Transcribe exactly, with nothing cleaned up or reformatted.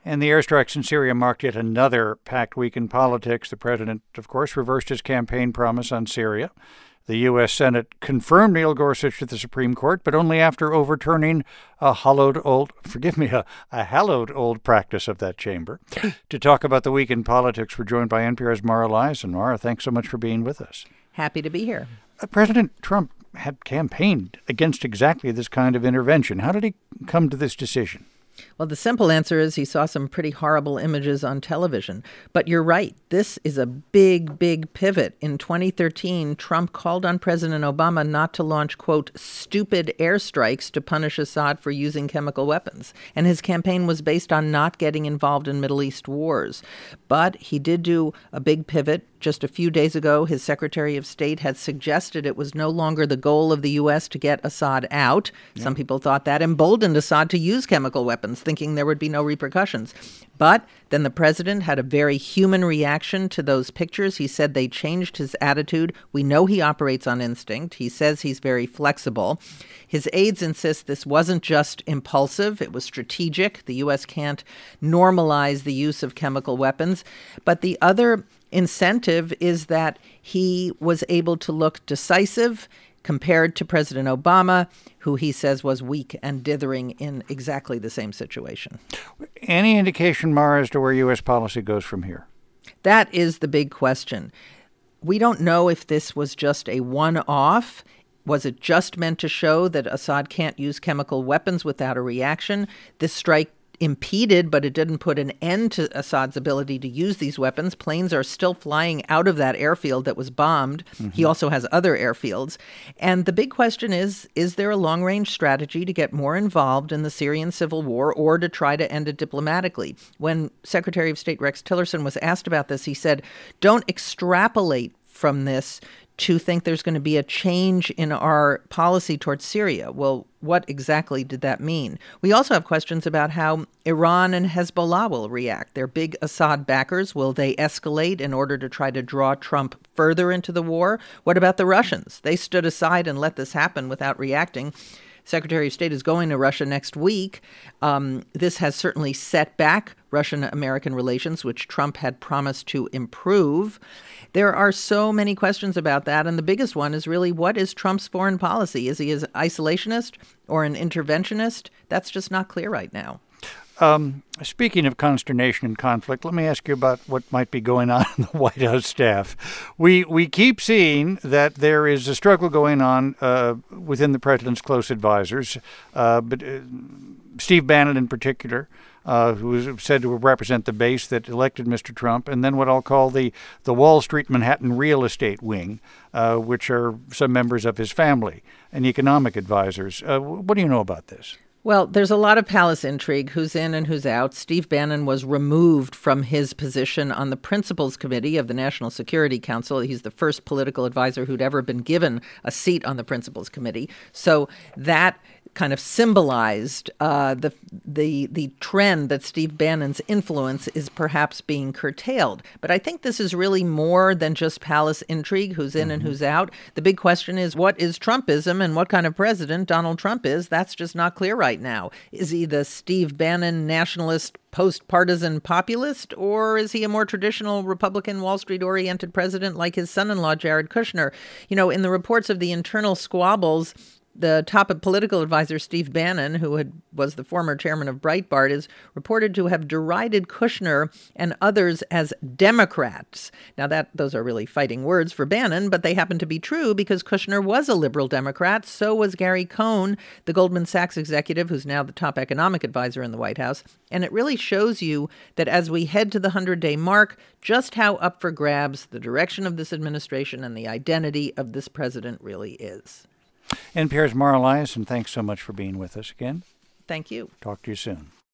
And the airstrikes in Syria marked yet another packed week in politics. The president, of course, reversed his campaign promise on Syria. The U S. Senate confirmed Neil Gorsuch to the Supreme Court, but only after overturning a hallowed old, forgive me, a, a hallowed old practice of that chamber. To talk about the week in politics, we're joined by N P R's Mara Liasson. Mara, thanks so much for being with us. Happy to be here. Uh, President Trump had campaigned against exactly this kind of intervention. How did he come to this decision? Well, the simple answer is he saw some pretty horrible images on television. But you're right. This is a big, big pivot. In twenty thirteen, Trump called on President Obama not to launch, quote, stupid airstrikes to punish Assad for using chemical weapons. And his campaign was based on not getting involved in Middle East wars. But he did do a big pivot. Just a few days ago, his Secretary of State had suggested it was no longer the goal of the U S to get Assad out. Yeah. Some people thought that emboldened Assad to use chemical weapons, thinking there would be no repercussions. But then the president had a very human reaction to those pictures. He said they changed his attitude. We know he operates on instinct. He says he's very flexible. His aides insist this wasn't just impulsive. It was strategic. The U S can't normalize the use of chemical weapons. But the other incentive is that he was able to look decisive compared to President Obama, who he says was weak and dithering in exactly the same situation. Any indication, Mara, as to where U S policy goes from here? That is the big question. We don't know if this was just a one-off. Was it just meant to show that Assad can't use chemical weapons without a reaction? This strike impeded, but it didn't put an end to Assad's ability to use these weapons. Planes are still flying out of that airfield that was bombed. Mm-hmm. He also has other airfields. And the big question is, is there a long-range strategy to get more involved in the Syrian civil war or to try to end it diplomatically? When Secretary of State Rex Tillerson was asked about this, he said, don't extrapolate from this to think there's going to be a change in our policy towards Syria. Well, what exactly did that mean? We also have questions about how Iran and Hezbollah will react. They're big Assad backers. Will they escalate in order to try to draw Trump further into the war? What about the Russians? They stood aside and let this happen without reacting. Secretary of State is going to Russia next week. Um, this has certainly set back Russian-American relations, which Trump had promised to improve. There are so many questions about that, and the biggest one is really, what is Trump's foreign policy? Is he an isolationist or an interventionist? That's just not clear right now. Um, speaking of consternation and conflict, let me ask you about what might be going on in the White House staff. We we keep seeing that there is a struggle going on uh, within the president's close advisors, uh, but uh, Steve Bannon in particular, uh, who is said to represent the base that elected Mister Trump, and then what I'll call the, the Wall Street Manhattan real estate wing, uh, which are some members of his family and economic advisors. Uh, what do you know about this? Well, there's a lot of palace intrigue, who's in and who's out. Steve Bannon was removed from his position on the Principals Committee of the National Security Council. He's the first political advisor who'd ever been given a seat on the Principals Committee. So that kind of symbolized uh, the the the trend that Steve Bannon's influence is perhaps being curtailed. But I think this is really more than just palace intrigue, who's in mm-hmm. and who's out. The big question is, what is Trumpism and what kind of president Donald Trump is? That's just not clear right now. Is he the Steve Bannon nationalist post-partisan populist, or is he a more traditional Republican Wall Street-oriented president like his son-in-law, Jared Kushner? You know, in the reports of the internal squabbles, the top political advisor, Steve Bannon, who had, was the former chairman of Breitbart, is reported to have derided Kushner and others as Democrats. Now, that those are really fighting words for Bannon, but they happen to be true because Kushner was a liberal Democrat. So was Gary Cohn, the Goldman Sachs executive, who's now the top economic advisor in the White House. And it really shows you that as we head to the hundred-day mark, just how up for grabs the direction of this administration and the identity of this president really is. N P R's Mara Liasson, thanks so much for being with us again. Thank you. Talk to you soon.